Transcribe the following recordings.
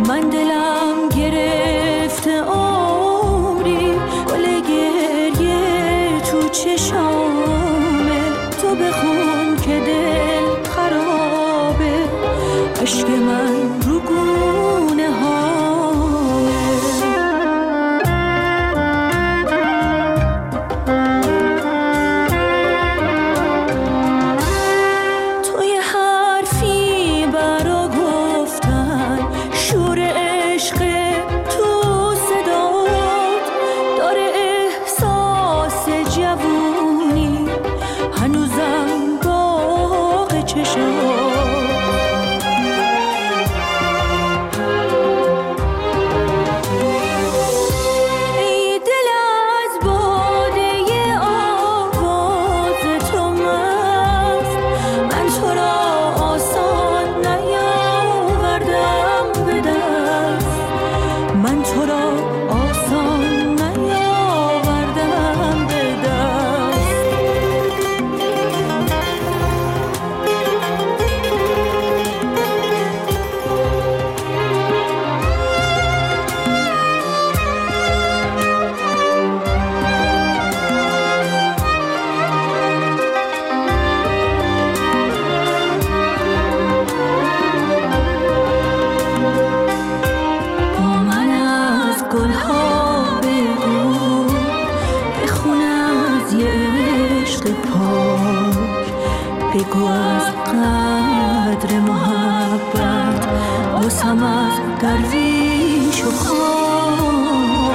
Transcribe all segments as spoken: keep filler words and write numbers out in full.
من دلم گرفته عمری گل گریه تو چشامه، تو بخون که دل خرابه، عشق من رو گونه هامه. توی حرفی برا گفتن شور عشق تو صدات داره، احساس جوونی هنوزم باغ چشات. بگو از قدر محبت واسم از درویش و خان،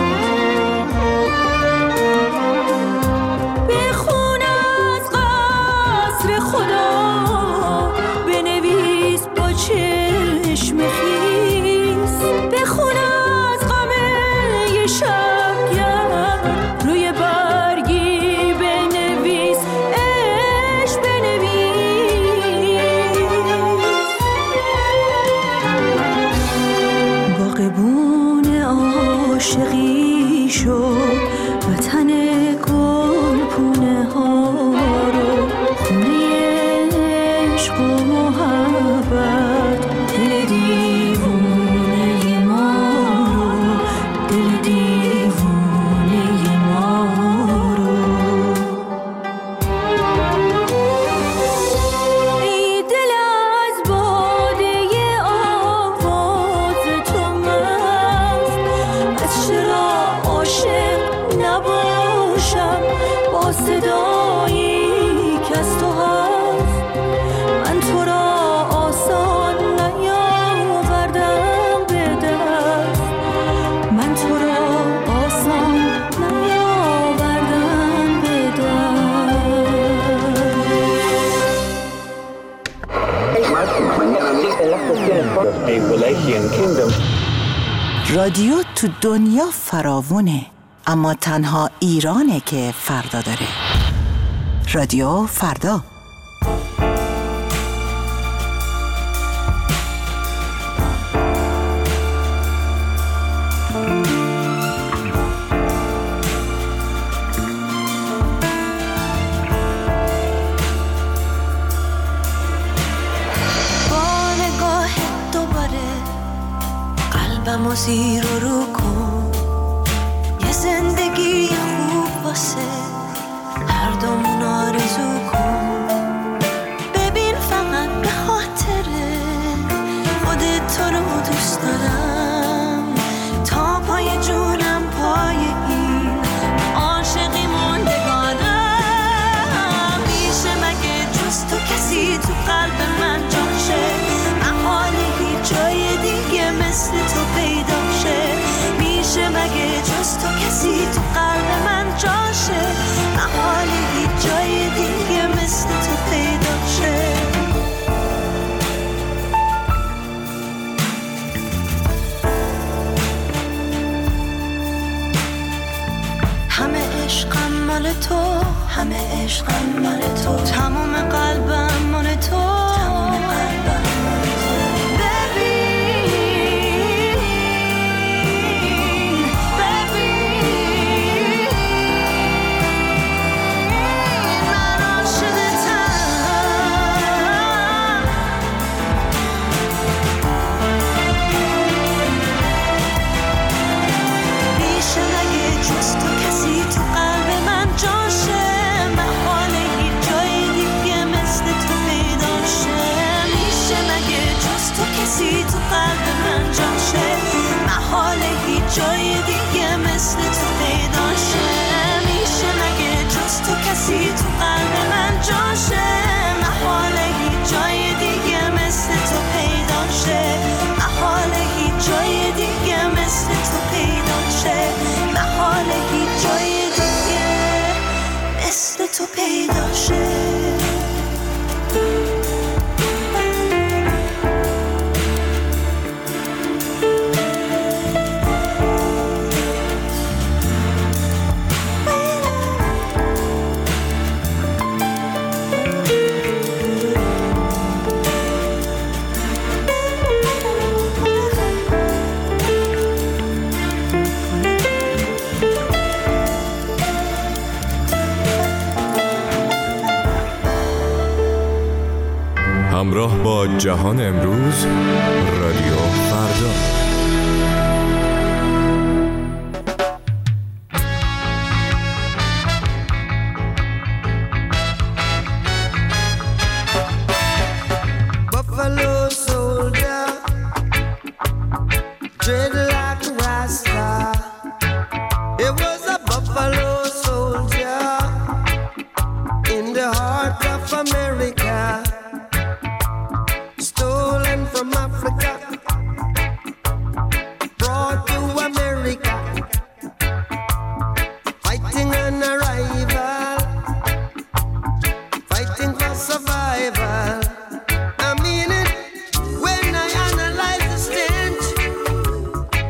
بخون از قصر خدا، بنویس با چشم خیس، بخون از غم شبگرد روی برگی بنویس عشق بنویس. باغبون عاشقی شو وطن گل پونه ها رو، خونه عشق و محبت، دل دیوونه ما رو، دل دیوونه ما رو. ای دل از باده آواز تو مست، از چرا عاشق نباشم با صدایی که از تو هست. من تو را آسان نیاوردم به دست، من تو را آسان نیاوردم به دست. رادیو تو دنیا فراوونه، اما تنها ایرانه که فردا داره. رادیو فردا. با نگاه دوباره قلبمو زیر و رو کن، یه زندگی خوب واسه هر دومون آرزو کن. ببین فقط به خاطر خودت تو رو دوست دارم، تا پای جونم پای این عاشقی موندگارم. میشه مگه جز تو کسی تو قلب من جاشه، محاله هیچ جای دیگه مثل تو پیدا شه. میشه مگه جز تو کسی تو قلب من جاشه، محاله هیچ جای دیگه مثل تو پیدا شه. همه عشقم مال تو، همه عشقم مال تو، تمام قلبم مال تو، تمام قلبم مال تو. ببین ببین من عاشقتم. جای دیگه مثل تو پیدا شه؟ میشه مگه جز تو کسی تو قلب من جاشه؟ محاله هیچ جای دیگه مثل تو پیدا شه. محاله هیچ جای دیگه مثل تو پیدا شه. محاله هیچ جای دیگه مثل تو پیدا شه. همراه با جهان امروز، رادیو فردا. Buffalo soldier, dread like a rasta. It was a buffalo soldier in the heart of America. Stolen from Africa, brought to America, fighting an arrival, fighting for survival. I mean it when I analyze the stench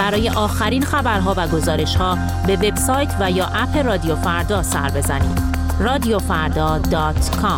برای آخرین خبرها و گزارش‌ها به وبسایت و یا اپ رادیو فردا سر بزنید. رادیو فردا دات کام.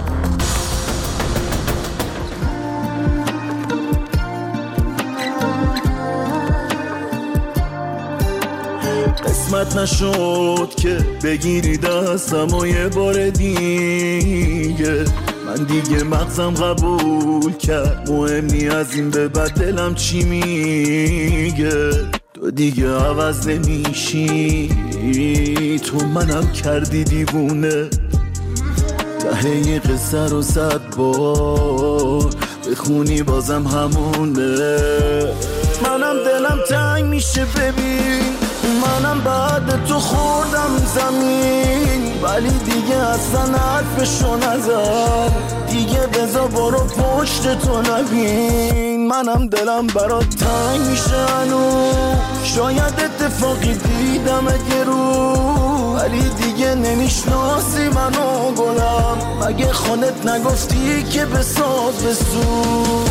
قسمت نشد که بگیری دستم و یه بار دیگه، من دیگه مغزم قبول کرد مهم نی از این به بعد دلم چی میگه. تو دیگه عوض نمیشی، تو منم کردی دیوونه. ته قصه رو صد بار بخونی بازم همونه. منم دلم تنگ میشه ببین، منم بعد تو خوردم زمین، ولی دیگه اصلا حرفشو نزد. دیگه بذار برو پشت تو نبین، منم دلم برات تنگ میشه هنوز. شاید اتفاقی دیدم اگه رو، ولی دیگه نمیشناسی منو گلم. مگه خودت نگفتی که بساز بسوز؟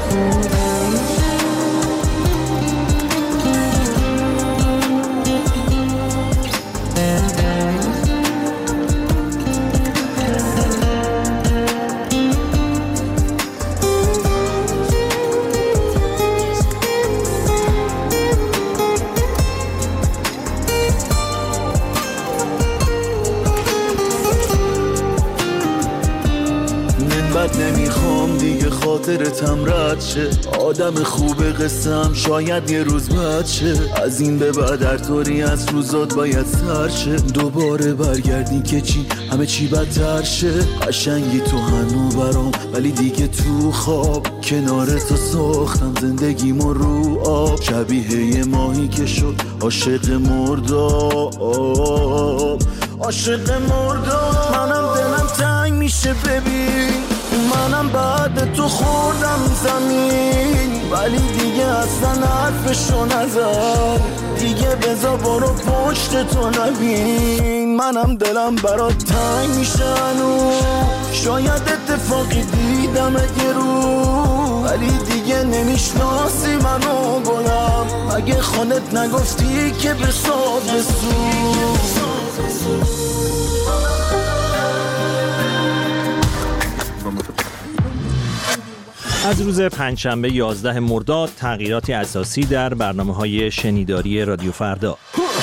نمیخوام دیگه خاطرتم رد شه، آدم خوب قصم شاید یه روز بد شه. از این به بعد هر طوری از روزات باید سر شه. دوباره برگردی که چی همه چی بدتر شه. قشنگی تو هنو برام، ولی دیگه تو خواب کنار تو ساختم زندگیمو رو آب. شبیه یه ماهی که شد عاشق مرداب، عاشق مرداب. منم دلم تنگ میشه ببین، منم بعد تو خوردم زمین، ولی دیگه اصلا حرفشو نزد. دیگه بذار برو پشت تو نبین، منم دلم برات تنگ میشه هنوز. شاید اتفاقی دیدم اگه رو، ولی دیگه نمیشناسی منو گلم. مگه خودت نگفتی که بساز بسوز؟ از روز پنجشنبه یازده مرداد تغییراتی اساسی در برنامه‌های شنیداری رادیو فردا.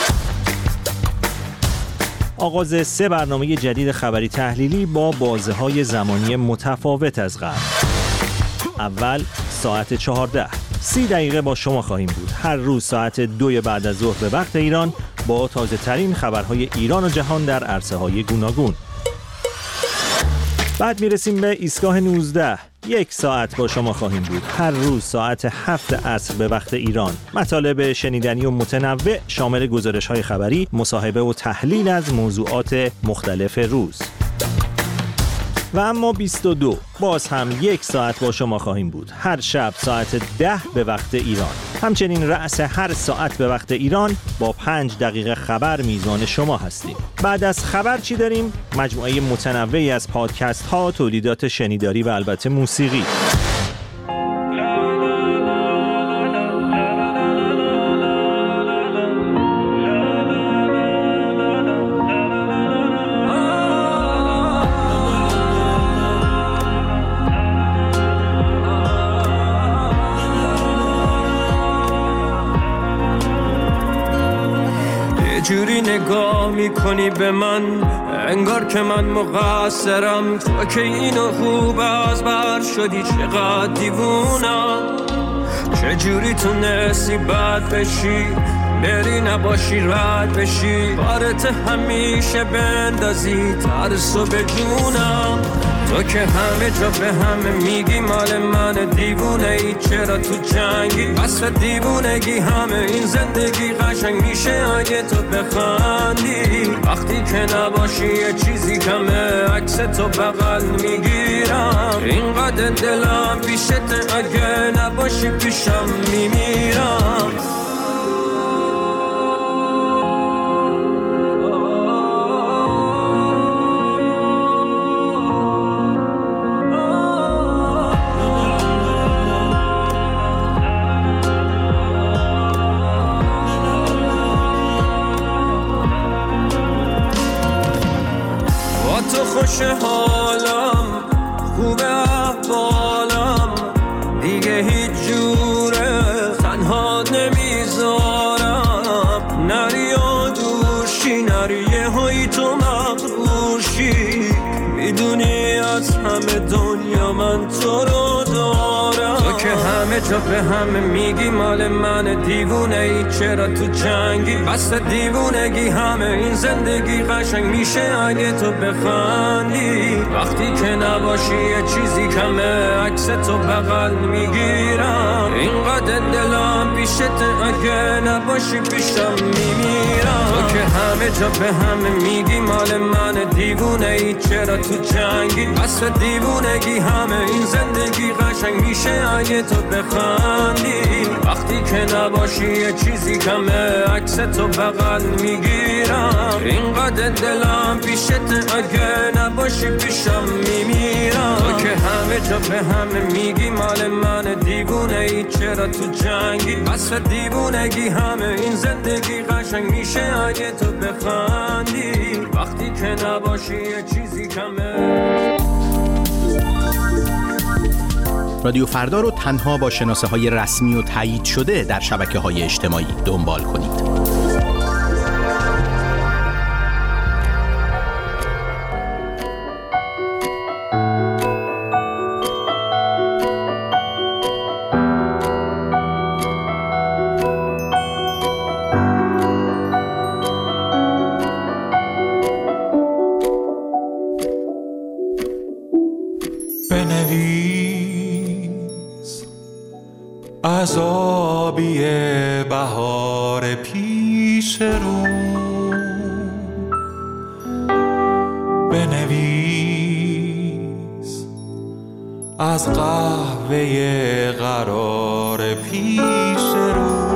آغاز سه برنامه جدید خبری تحلیلی با بازه‌های زمانی متفاوت از قبل. اول ساعت چهارده، سی دقیقه با شما خواهیم بود. هر روز ساعت دو بعد از ظهر به وقت ایران با تازه ترین خبرهای ایران و جهان در عرصه‌های گوناگون. بعد میرسیم به ایستگاه نوزده. یک ساعت با شما خواهیم بود. هر روز ساعت هفت عصر به وقت ایران. مطالب شنیدنی و متنوع شامل گزارش‌های خبری، مصاحبه و تحلیل از موضوعات مختلف روز. و اما بیست و دو، باز هم یک ساعت با شما خواهیم بود. هر شب ساعت ده به وقت ایران. همچنین رأس هر ساعت به وقت ایران با پنج دقیقه خبر میزبان شما هستیم. بعد از خبر چی داریم؟ مجموعه متنوعی از پادکست ها، تولیدات شنیداری و البته موسیقی. جوری نگاه میکنی به من انگار که من مقصرم. تو که اینو خوب از بر شدی چقدر دیوونم. چه جوری تونستی بد بشی بری نباشی رد بشی. بارت همیشه بندازی ترسو به جونم. تو که همه جا به همه میگی مال من دیوونه ای. چرا تو جنگی واسه دیوونگی؟ همه این زندگی قشنگ میشه اگه تو بخندی. وقتی که نباشی یه چیزی کمه عکس تو بغل میگیرم. اینقدر دلم پیشت اگه نباشی پیشم میمیرم. باشه حالم، خوبه احوالم، دیگه هیچ جوره تنها نمیذارم. نری و دوشی، نری یه هایی تو مغروشی، میدونی از همه دنیا من تو رو دارم. تو که همه جا به همه میگی مال من، دیوونه ای چرا تو جنگی؟ بس دیوونگی همه این زندگی قشنگ میشه اگه تو بخندی. وقتی که نباشی یه چیزی کمه، عکس تو بغل میگیرم. اینقدر دلم پیشت اگه نباشی پیشم میمیرم. تو که همه جا به همه میگی مال من، دیوونه ای چرا تو جنگی؟ بس دیوونگی همه این زندگی قشنگ میشه اگه تو بخندی. وقتی که نباشی یه چیزی کمه، عکس تو بغل میگیرم. اینقدر دلم پیشت اگه نباشی پیشم میمیرم. تو که همه جا به همه میگی مال من، دیوونه ای چرا تو جنگی؟ بس دیوونگی همه این زندگی قشنگ میشه اگه تو بخندی. وقتی که نباشی یه چیزی کمه. رادیو فردا رو تنها با شناسه های رسمی و تایید شده در شبکه های اجتماعی دنبال کنید. عذابی بهار پیش رو بنویس، از قهوه قرار پیش رو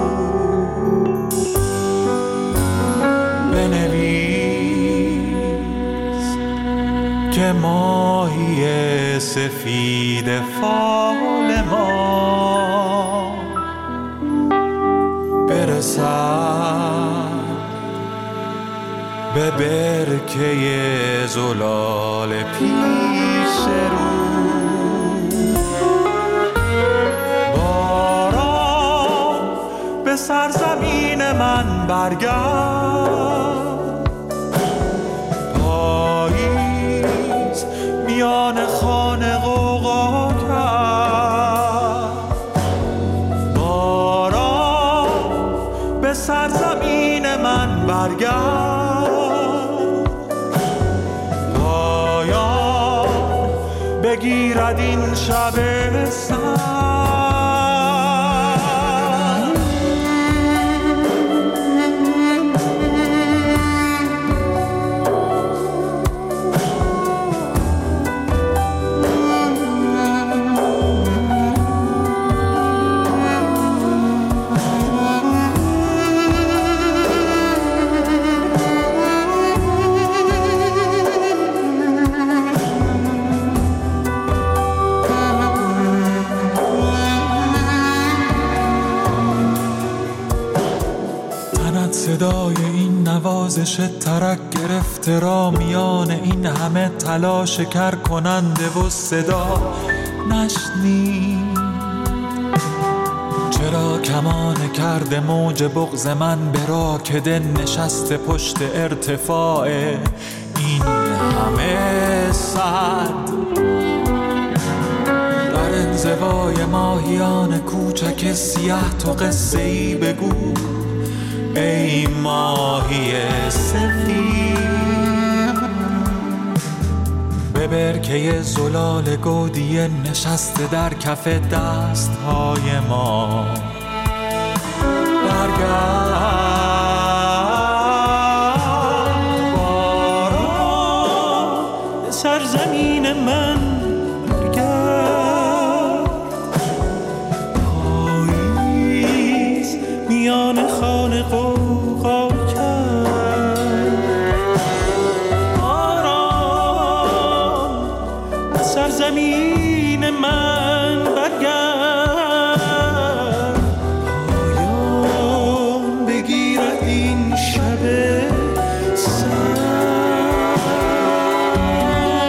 بنویس که ماهی سفید فال ما برسد به برکه زلال پیش رو. باران به سرزمین من برگرد، پاییز میان خانه غوغا کرد. باران به سرزمین من برگرد، پایان بگیرد این شب سرد. صدای این نوازش ترک گرفته را میان این همه تلاش کر کننده و صدا نشنید. چرا کمان کرده موج بغض من به راکده نشسته پشت ارتفاع این همه صد؟ در انزوای ماهیان کوچک سیاه تو قصه ای بگو ای ماهی سفید، به برکه زلال گودی نشسته در کف دستهای ما برگرد. باران به سرزمین من برگرد، پاییز میان خانه غوغا کرد. باران به سرزمین من برگرد، پایان بگیرد این شب سرد.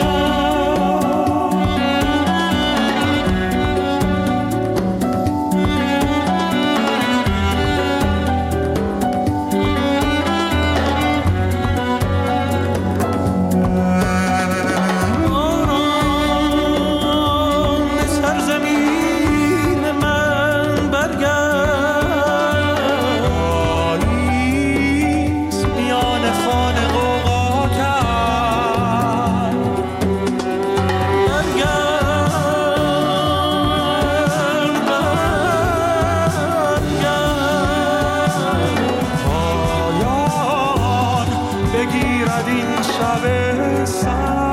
این شب سر.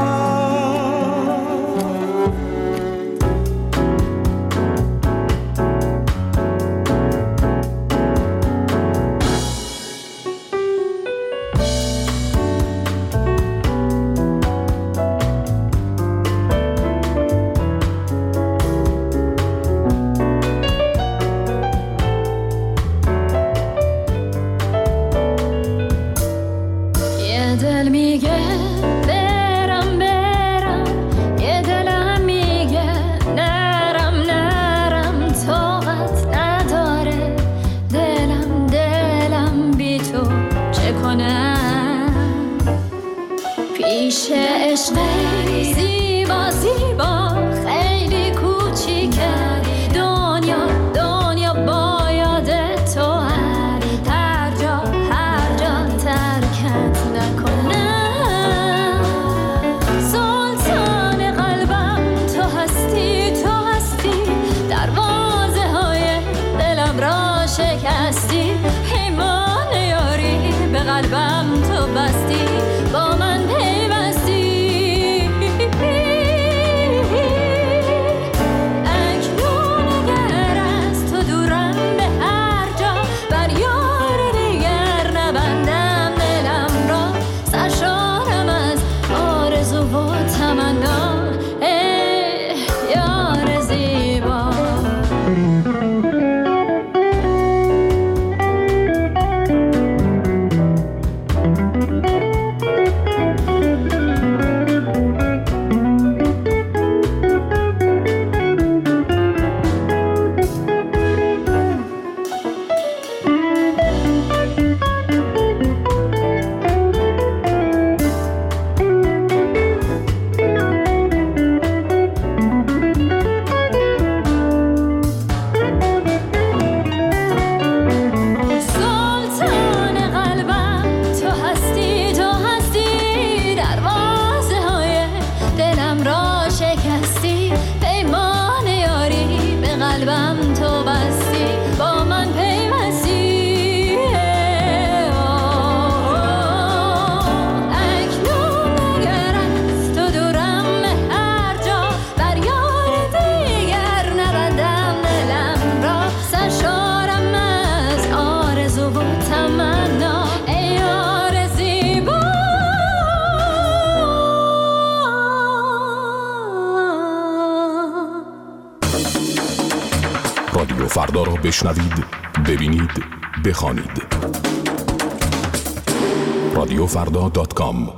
رادیو فردا را بشنوید، ببینید، بخوانید. رادیو فردا دات کام.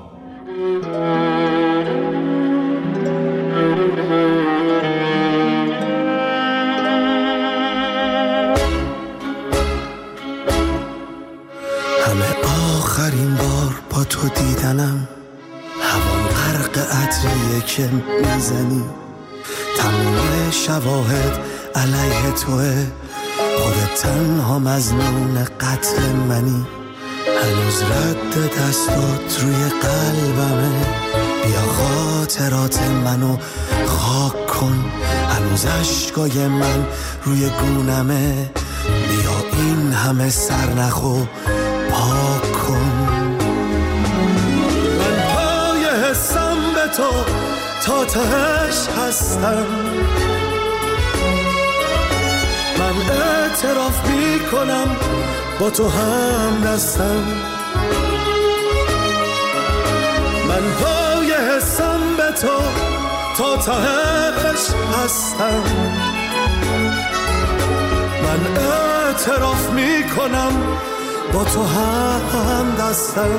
همه آخرین بار با تو دیدنم، هوام غرق عطریه که میزنی، تمام شواهد علیه توه، خودت تنها مظنون قتل منی، هنوز رد دستات روی قلبمه، بیا خاطرات منو خاک کن، هنوز عشقای من روی گونمه، بیا این همه سرنخو پاک کن. من پای حسم به تو تا تهش هستم، من اعتراف می کنم با تو هم دستم، من پای حسم به تو تا تهش هستم، من اعتراف می کنم با تو هم دستم.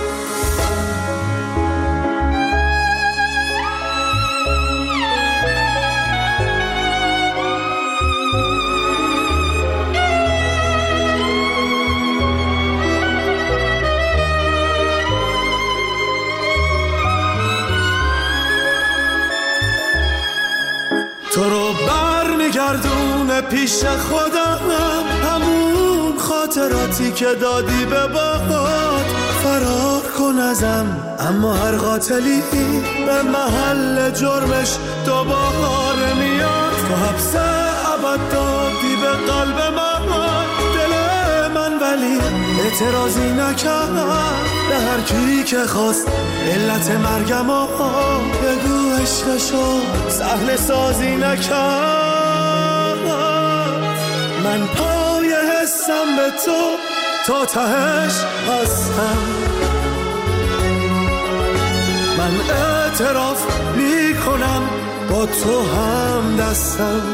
تو رو بر میگردونه پیش خودم، همون خاطراتی که دادی به باد، فرار کن ازم، اما هر قاتلی به محل جرمش دوباره میاد، تو حبس ابد دادی به قلب من، دل من ولی اعتراضی نکرد به هر کی که خواست علت مرگم آقا بگو عشقشو سهل سازی نکرد. من پای حسم به تو تا تهش هستم، من اعتراف میکنم با تو هم دستم،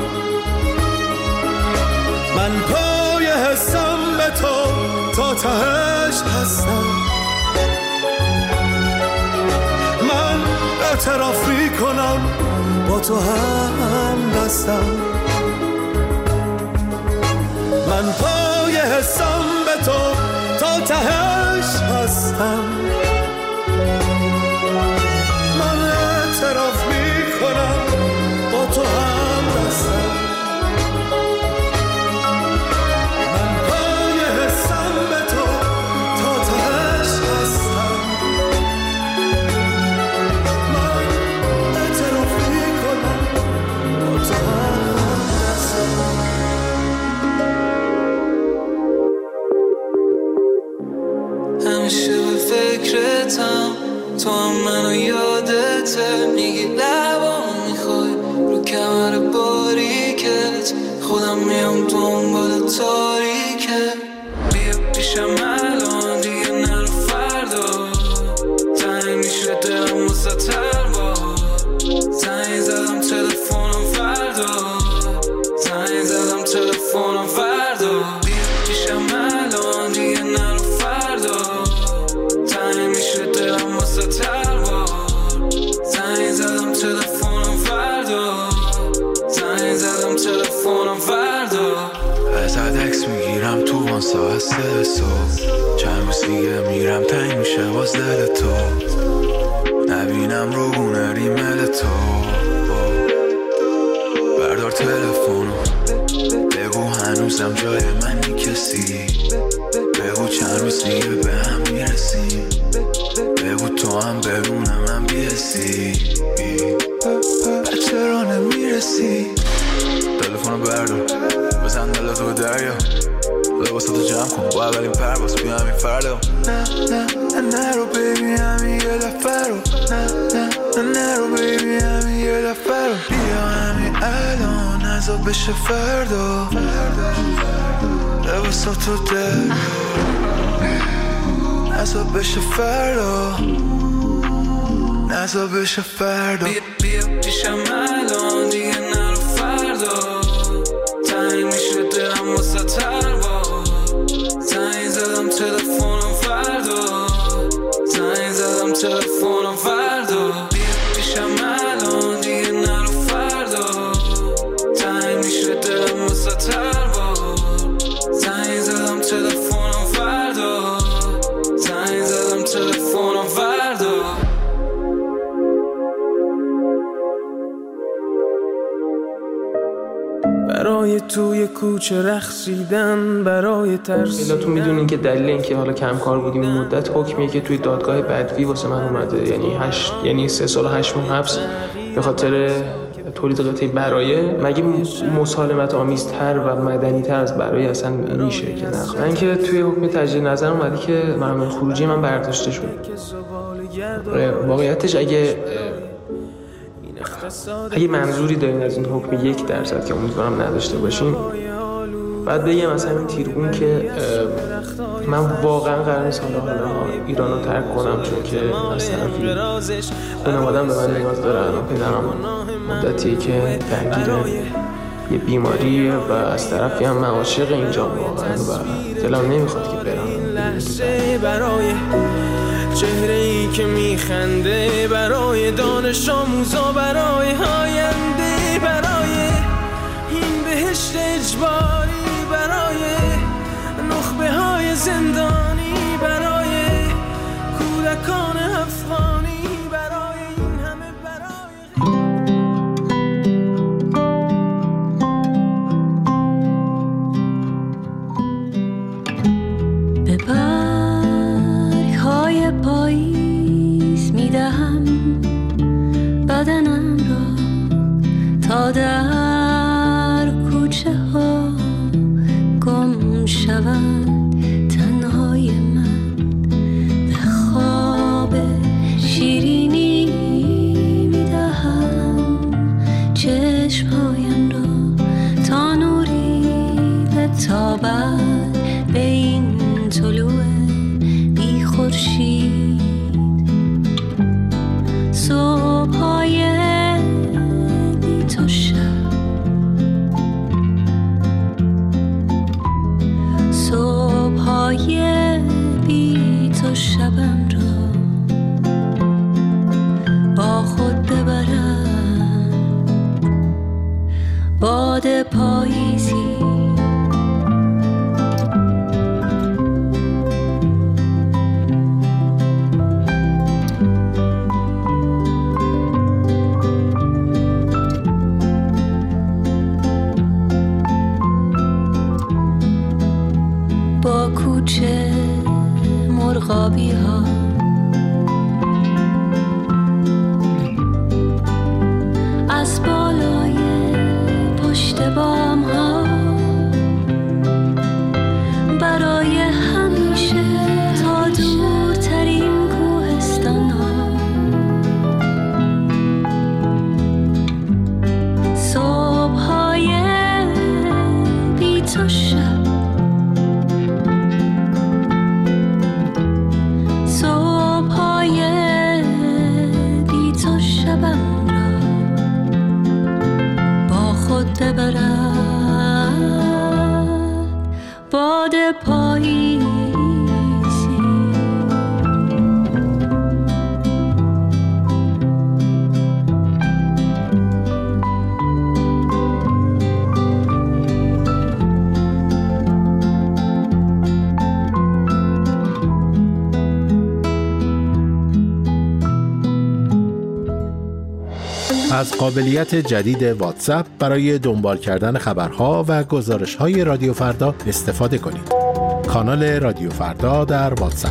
من پای حسم به تو تا تهش هستم، من اعتراف میکنم با تو هم دستم، من پای حسم به تو تا تهش هستم، من اعتراف میکنم با تو هم دستم، من پای حسم به تو تا تهش هستم، من اعتراف میکنم با تو هم دستم. همیشه به فکرتم، تو هم منو یادته، میگی لبام میخوای رو کمر باریکت، خودم میام دنبال تاریکه، بیا پیشم الان دیگه نرو فردا، تنگ میشه دلم واسه تربا، زنگ زدم تلفنم فردا، زنگ زدم تلفنم فردا، بیا پیشم الان دیگه نرو فردا، تنگ میشه دلم واسه تربا، زنگ زدم تلفنم فردا، زنگ زدم تلفنم فردا، ازت عکس میگیرم تو وان ساعت سه صبح، چند روز دیگه میرم تنگ میشه باز دل تو، نبینم رو گونه ریمل تو، بردار تلفنو بگو هنوزم جای منی کسی، بگو چند روز دیگه به هم میرسیم، بگو تو هم بدون من بیرسی، چرا نمیرسی؟ تلفنو بردار بزن دل تو دریا، لباساتو جمع کن با اولین پرواز بیا همین فردا، نه نه نه نرو بیبی همین یه دفعه رو، نه نه نه نرو بیبی همین یه دفعه رو، بیا همین الان نزا بشه فردا، لباساتو دریا نزا بشه فردا، نزا بشه فردا، بیا بیا پیشم الان دیگه نرو فردا، تنگ میشه دلم واسه تربا، زنگ زدم تلفنم فردا، زنگ زدم تلفنم فردا، بیا پیشم الان دیگه نرو فردا، تنگ میشه دلم واسه تربا، زنگ زدم تلفنم فردا، زنگ زدم تلفنم فردا. برای توی کوچه رقصیدن، برای ترس. تو میدونین که دلیل این که حالا کم کار بودیم این مدت حکمیه که توی دادگاه بدوی واسه من اومده، یعنی هشت یعنی سه سال و هشت ماه حبس به خاطر تولید قطعه برایه. مگه مسالمت آمیزتر و مدنی‌تر از برایه اصلا میشه که نه؟ من که توی حکم تجدید نظر اومده که محمد خروجی من برداشته شد. واقعیتش اگه اگه منظوری دارین از این حکم یک درصد که امیدوارم نداشته باشین، بعد بگم مثلا این تیرگون که من واقعا قرار نیست حالا ایران رو ترک کنم، چون که از طرفی خانواده‌ام به من نیاز داره. الان پدرم مدتیه که درگیر یه بیماریه و از طرفی هم من عاشق اینجا واقعا و دلم نمیخواد که برم. لحظه برای چهره‌ای که میخنده، برای دانش آموزا، برای آینده، برای این بهشت اجباری، برای نخبه های زندانی، برای کودکان افغانی، برای این همه برای به برگ‌های پاییز میدهم بدنم را تا در کوچه ها شبم را با خود ببرم، باد پاییزی با کوچه مرغابی ها از بالای پشت بام ها برای همیشه تا دورترین کوهستان ها صبح های بی تو شب صبح های بی تو شبم را با خود ببرد باد پاییزی. از قابلیت جدید واتساپ برای دنبال کردن خبرها و گزارش‌های رادیو فردا استفاده کنید. کانال رادیو فردا در واتساپ.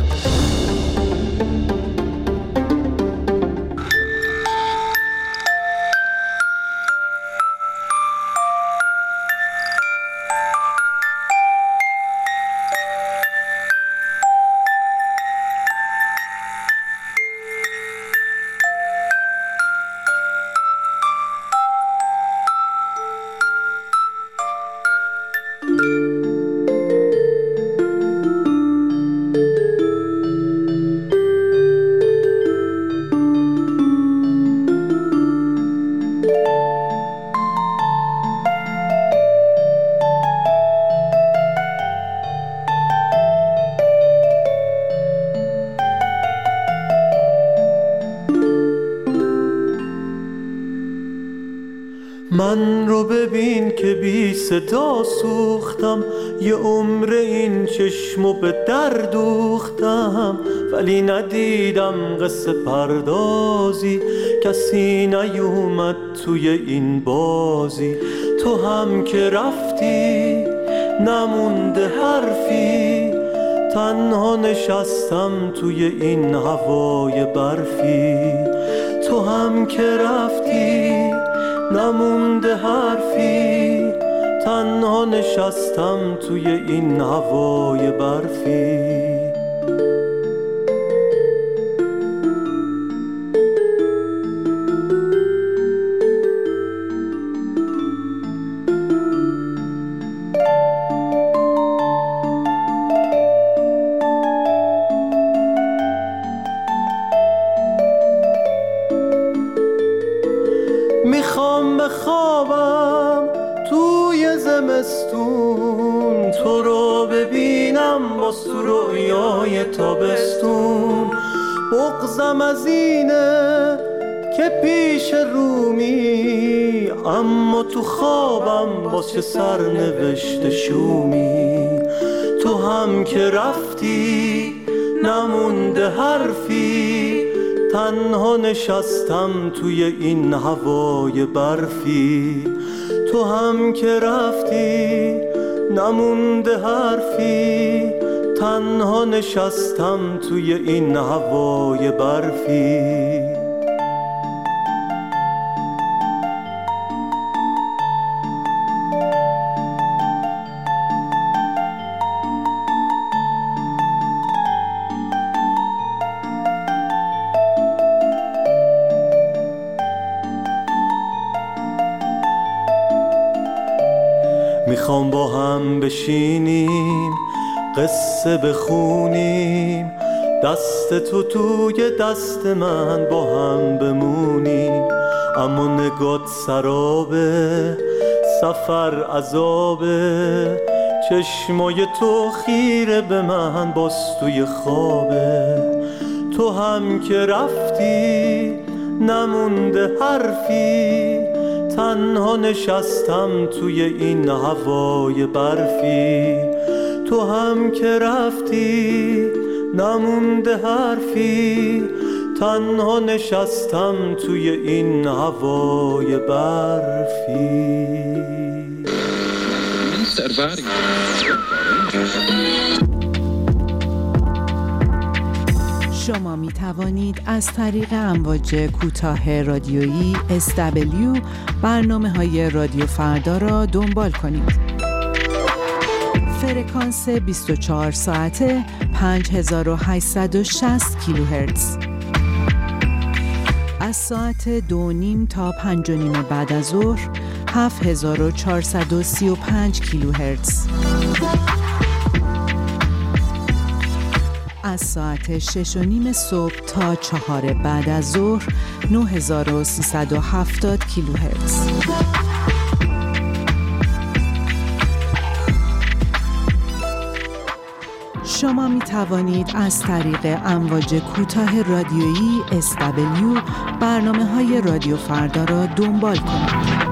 من رو ببین که بی صدا سوختم، یه عمر این چشمو به در دوختم، ولی ندیدم قصه پردازی، کسی نیومد توی این بازی. تو هم که رفتی نمونده حرفی، تنها نشستم توی این هوای برفی. تو هم که رفتی نمونده حرفی، تنها نشستم توی این هوای برفی. میخوام بخوابم توی زمستون، تو رو ببینم با رویای تابستون. بغضم از اینه که پیش رومی، اما تو خوابم واسه سرنوشت شومی. تو هم که رفتی نمونده حرفی، تنها نشستم توی این هوای برفی. تو هم که رفتی نمونده حرفی، تنها نشستم توی این هوای برفی. میخوام با هم بشینیم قصه بخونیم، دست تو توی دست من با هم بمونیم. اما نگات سرابه، سفر عذابه، چشمای تو خیره به من باز توی خوابه، تو هم که رفتی نمونده حرفی، تنها نشستم توی این هوای برفی. تو هم که رفتی نمونده حرفی، تنها نشستم توی این هوای برفی. شما می توانید از طریق امواج کوتاه رادیویی اس دبلیو برنامه های رادیو فردا را دنبال کنید. فرکانس بیست و چهار ساعته پنج هزار و هشتصد و شصت کیلوهرتز. از ساعت دو نیم تا پنج و نیم بعد از ظهر هفت هزار و چهارصد و سی و پنج کیلوهرتز. از ساعت شش و نیم صبح تا چهار بعد از ظهر نه هزار و سیصد و هفتاد کیلوهرتز. شما می توانید از طریق امواج کوتاه رادیویی اس دبلیو برنامه های رادیو فردا را دنبال کنید.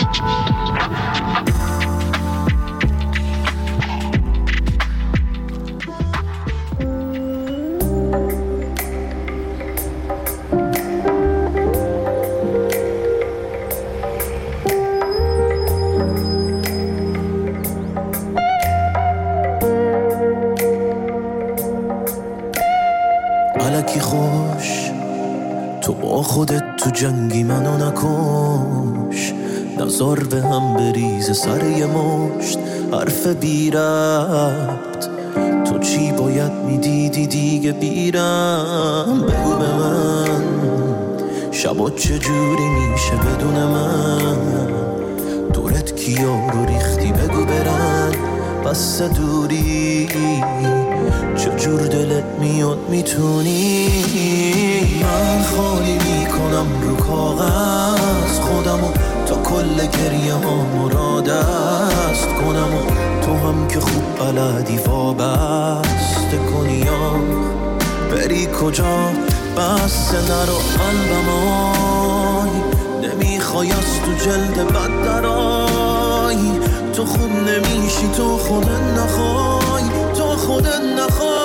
خودت تو جنگی منو نکش، نظر به هم بریز سر یه مشت حرف بی ربط. تو چی باید میدیدی دیگه بیرم؟ بگو به من شبا چجوری میشه بدون من؟ دورت کیا رو ریختی بگو برن بس دوری، چجور دلت میاد میتونی؟ من خالی میکنم رو کاغذ خودمو تا کل گریه ها را دست کنم، و تو هم که خوب بلدی وابسته کنی یا بری کجا؟ بس نرو قلبم آی، نمیخوای از تو جلد بد درای، تو خوب نمیشی تو خودت نخوای، تو خودت نخوای.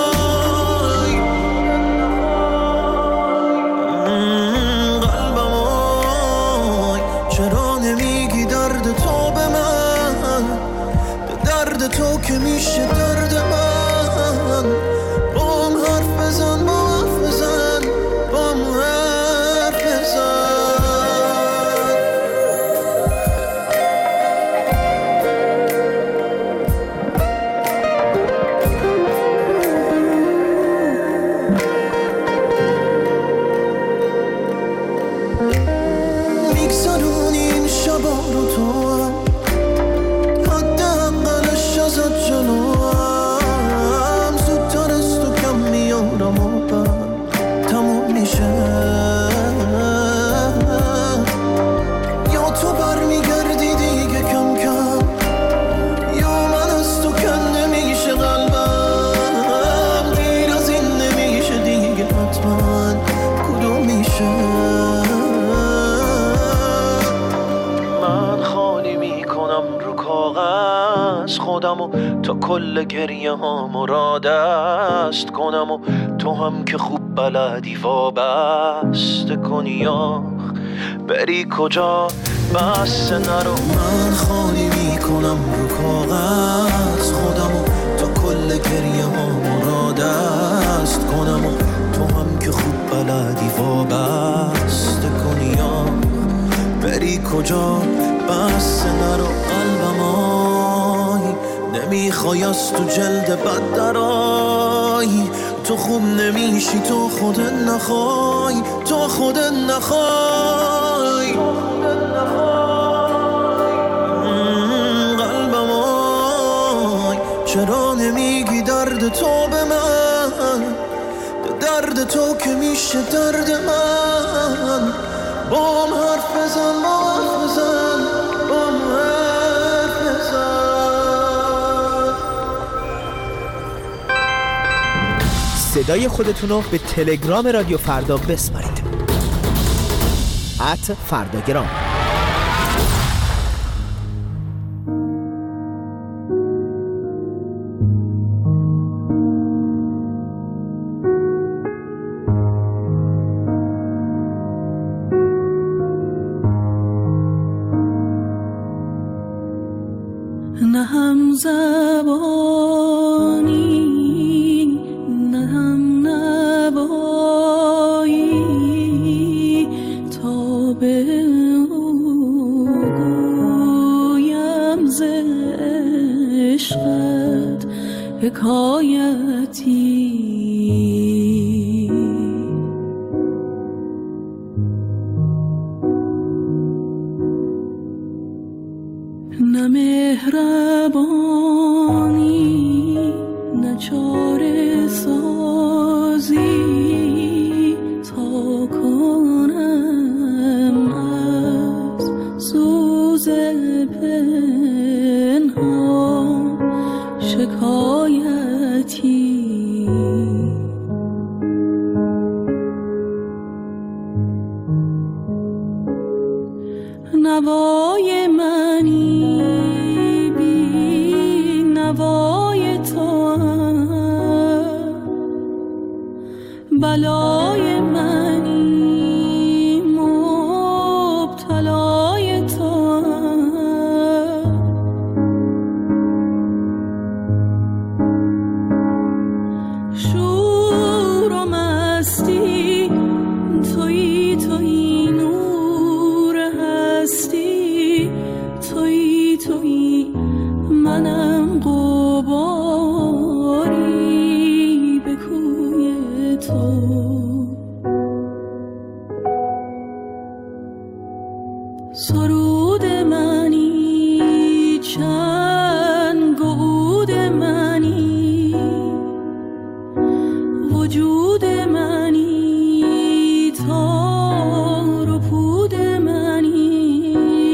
قلبم آی چرا نمیگی درد تو به من؟ درد تو که میشه درد من. بام حرف بزن با حرف بزن بام حرف بزن. تا کل گریه هامو را دست کنم، و تو هم که خوب بلدی وابسته کنی یا بری کجا؟ بس نرو. من خالی میکنم رو کاغذ خودمو تا کل گریه هامو را دست کنم، و تو هم که خوب بلدی وابسته کنی یا بری کجا؟ بس نرو قلبم آی، نمیخوای از تو جلد بد درای، تو خوب نمیشی تو خودت نخوای، تو خودت نخوای. قلبم آی چرا نمیگی درد تو به من؟ درد تو که میشه درد من. بام حرف بزن با حرف بزن بام حرف بزن. صدای خودتون رو به تلگرام رادیو فردا بسپارید. ات فرداگرام. نه هم زبانی نه هم نوایی تا به گویم ز عشقت حکایتی نه مهربانی نه چاره سازی تا کنم از سوز پنهان شکایتی نوای منی بی نوای تو بلای منی مبتلای تو شور و مستی تویی تویی نور هستی تویی تویی منم غباری به کوی تو سرود منی چنگ و عود منی وجود منی تار و پود منی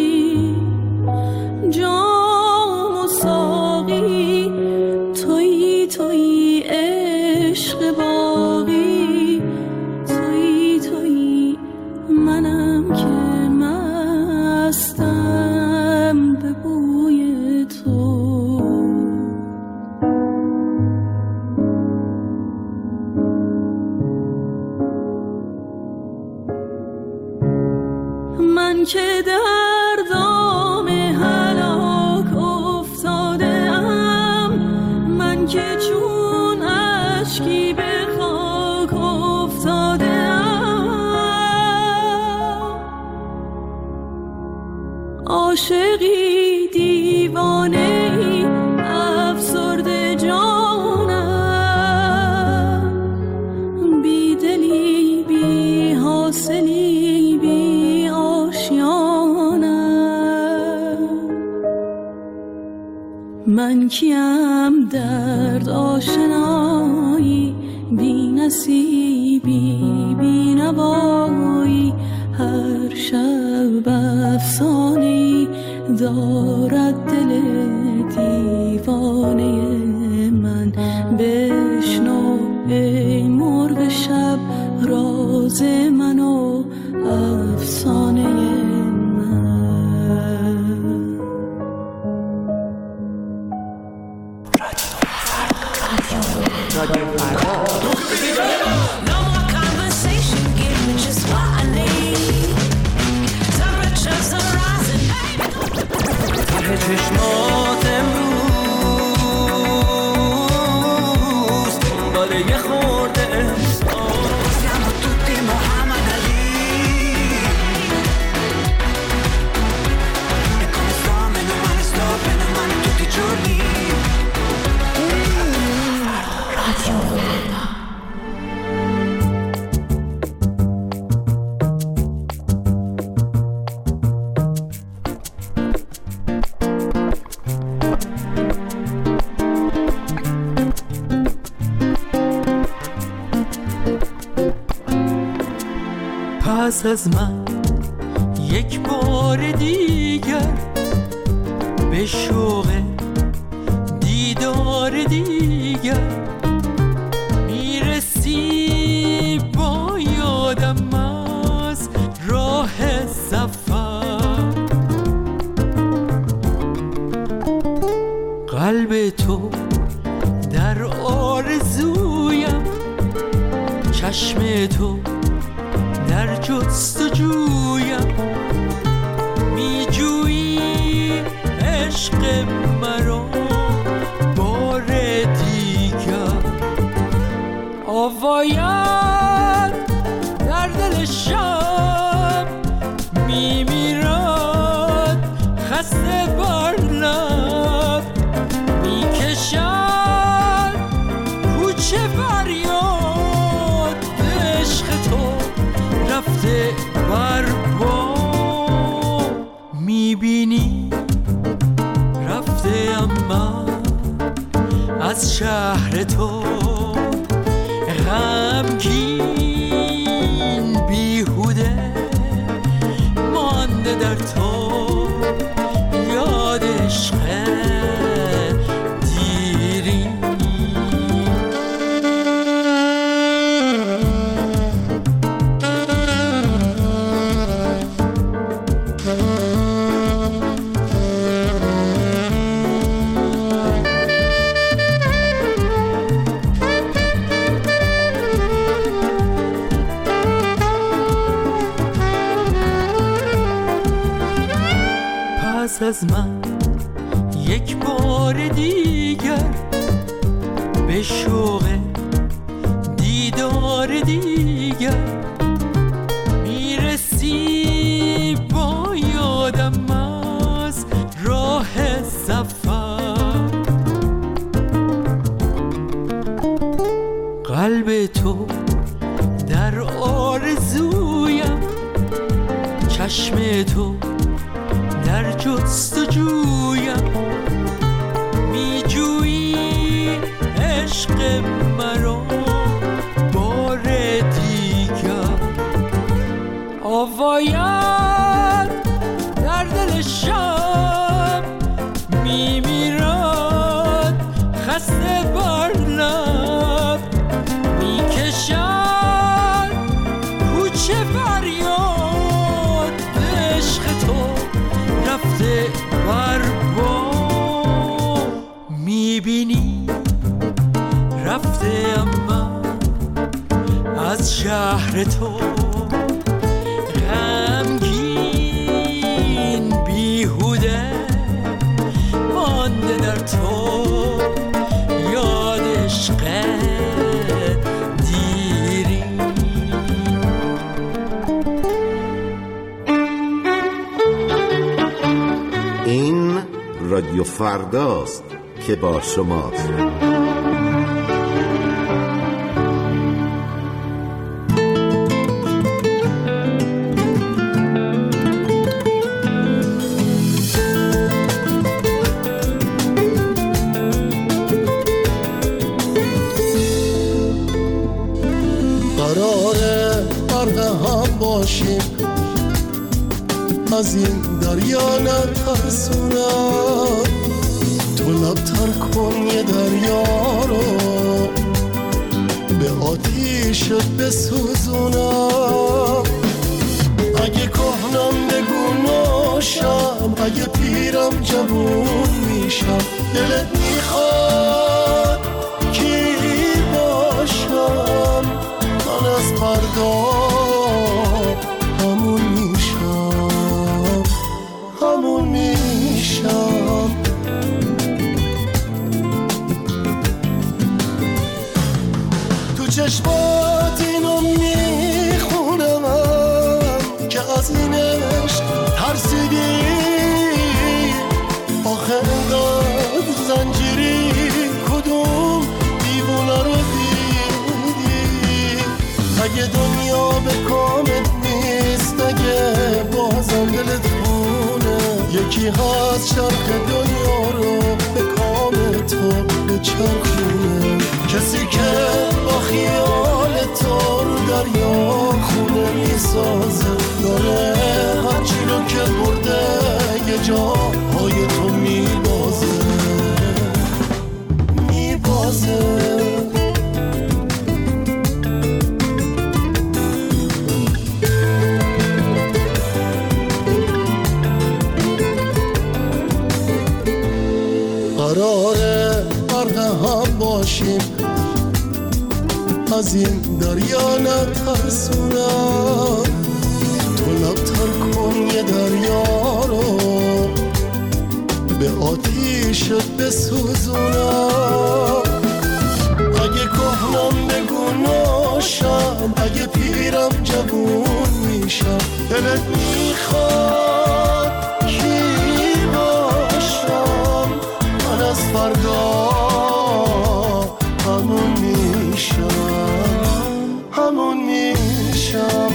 جام و ساقی تویی تویی عشق باقی تویی تویی منم که مستم به بوی تو من که در دام هلاک افتاده ام من که چون اشکی به خاک افتاده ام عاشقی دیوانه ای افسرده جانم بی دلی بی حاصلی بی آشیانم من کیم درد آشنایی بی نصیبی بی نوایی هر شب افسانه‌ای دارد دل دیوانه من بشنو ای مرغ شب راز من و افسانه من رادیو فردا چشمات امروز دنبال یه خورده احساس siamo tutti Muhammad Ali e come sto meno male sto bene male tutti i giorni Radio پس از من یک بار دیگر به شوق دیدار دیگر میرسم قلب تو در آرزویم، چشم تو در جستجویم، می جویی عشق مرا بار دیگر. آواید در دل شب می میرد خسته بر لب، می کشد کوچه فریاد، عشق تو رفته بر بام. می بینی رفته اما از شهر تو، غمگین بیهوده مانده در تو، یاد عشق دیری. پس از من یک بار دیگر به شوق دیدار دیگر میرسی با یادم از راه سفر. قلب تو در آرزویم، چشم تو در جستجویم، می جویی عشق مرا بار دیگر. آواید در دل شب می میرد خسته بر لب، می کشد کوچه فریاد، عشق تو رفته بر بام. میبینی رفته اما از شهر تو، غمگین بیهوده مانده در تو، یاد عشق دیری. این رادیو فرداست که با شماست. قراره غرق هم باشیم، از این دریا نترسونم. تو لبتر کن یه دریا رو، به آتیشت بسوزونم. اگه کهنم بگو ناشم، اگه پیرم جوون میشم. دلت میخواد کی باشم، من از فردا همون میشم، همون میشم. تو چشمات اینو میخونم که از این عشق ترسیدی. آخه انقدر زنجیری، کدوم دیوونه رو دیدی؟ اگه دنیا به کامت نیست، اگه بازم دلت خونه، یکی هست چرخ دنیا رو به کام تو بچرخونه. کسی که با خیال تو رو دریا خونه میسازه، داره هرچی رو که برده یه جاهای تو میبازه، میبازه. قراره باشیم، از این دریا نترسونم. تو لبتر کن یه دریا رو به آتیشت بسوزونم. اگه کهنم بگو ناشم، اگه پیرم جوون میشم. دلت میخواد کی باشم، من از فردا همون میشم، همون میشم.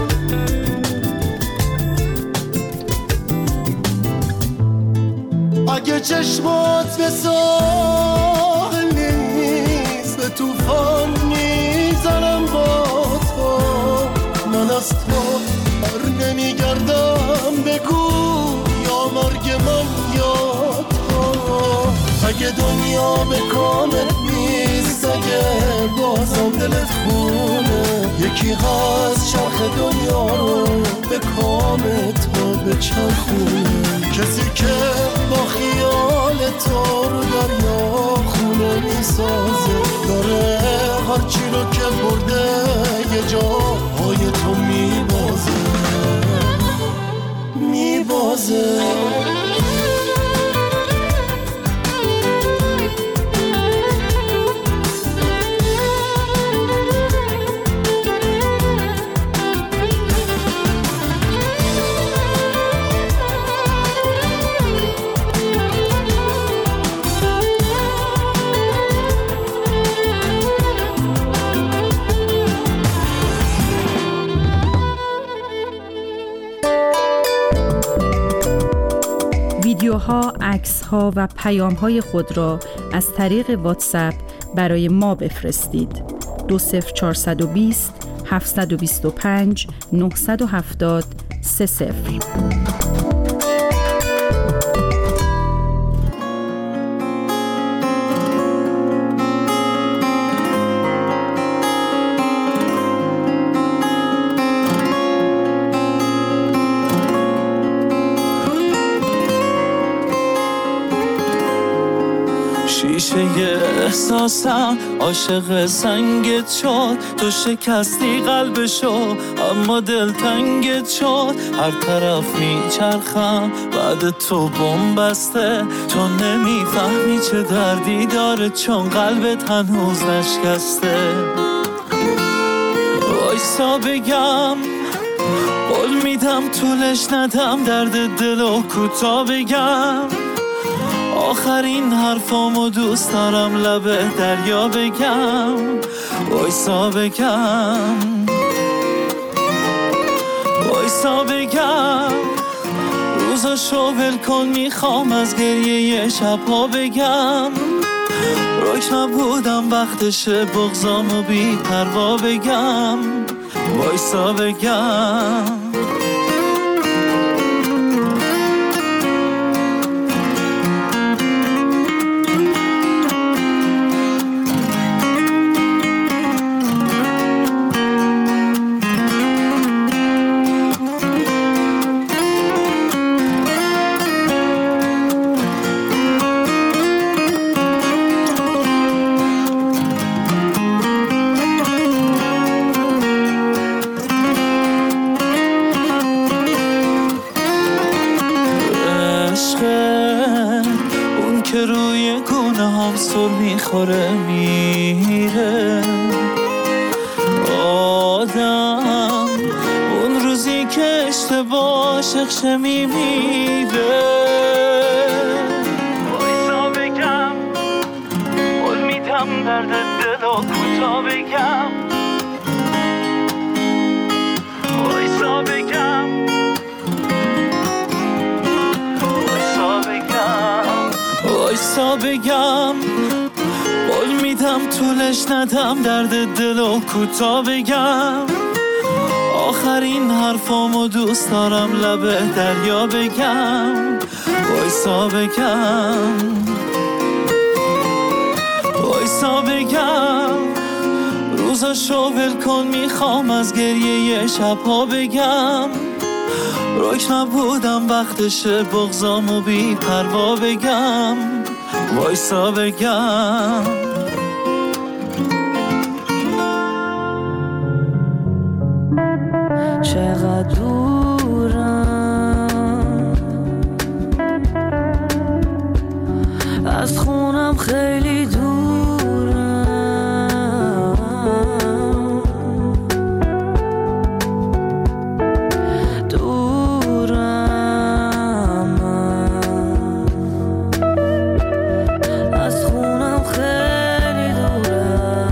اگه چشمات به ساحل نیست، به توفان میزنم با تو. من از تو بر نمیگردم، بگو یا مرگ من یا تو. اگه دنیا به کامت نیست، اگه بازم دلت خونه، یکی هست چرخ دنیا رو به کام تو بچرخونه. کسی که با خیال تو رو دریا خونه میسازه، داره هرچی رو که برده یه جاهای تو میبازه، میبازه. ویدیوها، عکس‌ها و پیام‌های خود را از طریق واتساپ برای ما بفرستید. دو صفر چهارصد و بیست هفتصد و بیست و پنج نهصد و هفتاد سه صفر. شیشه احساسم عاشق سنگت شد، تو شکستی قلبشو اما دل تنگت شد. هر طرف میچرخم بعد تو بمبسته، تو نمیفهمی چه دردی داره چون قلبت هنوز نشکسته. وایسا بگم، قول میدم طولش ندم، درد دلو کوتا بگم. آخرین حرفامو دوست دارم لب دریا بگم. وایسا بگم، وایسا بگم. روزاشو ول کن، میخوام از گریه شبها بگم. روک نبودم وقتشه بغضامو بی پروا بگم. وایسا بگم. میخوره میره آدم، اون روزی که اشتباه شخشه میمیره. وایسا بگم، قول میدم درد دلو کوتا بگم. وایسا بگم، وایسا بگم، وایسا بگم. قول میدم طولش ندم، درد دلو کوتا بگم. آخرین حرفامو دوست دارم لب دریا بگم. وایسا بگم، وایسا بگم. روزاشو ول کن، میخوام از گریه شبها بگم. روک نبودم وقتشه بغضامو بی پروا بگم. وایسا بگم. چقدر دورم از خونم، خیلی دورم دورم از خونم، خیلی دورم.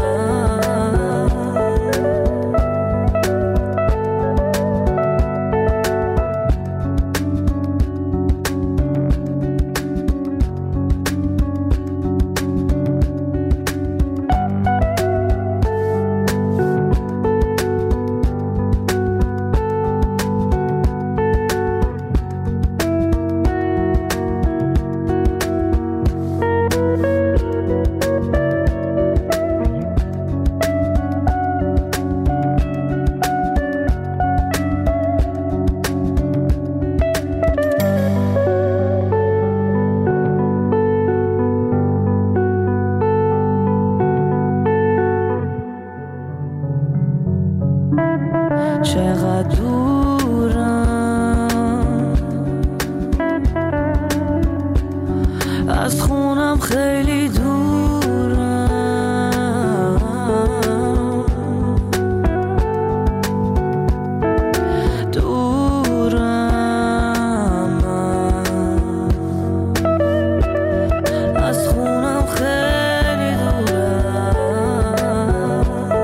چقدر دورم از خونم، خیلی دورم دورم از خونم، خیلی دورم.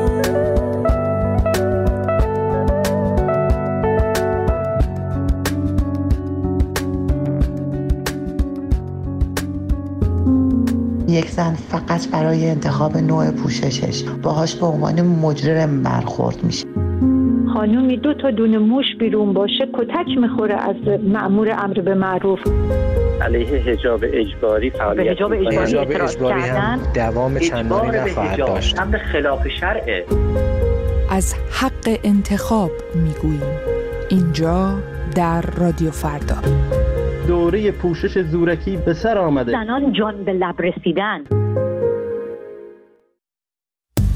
یک زن فقط برای انتخاب نوع پوششش باهاش به عنوان مجرم برخورد میشه. خانومی دو تا دونه موش بیرون باشه کتک میخوره از مأمور امر به معروف. علیه حجاب اجباری فعالیت حجاب اجباری, حجاب اجباری هم دوام چندانی نخواهد داشت. امر خلاف شرعه. از حق انتخاب میگوییم اینجا در رادیو فردا. دوره پوشش زورکی به سر آمده. زنان جان به لب رسیدن.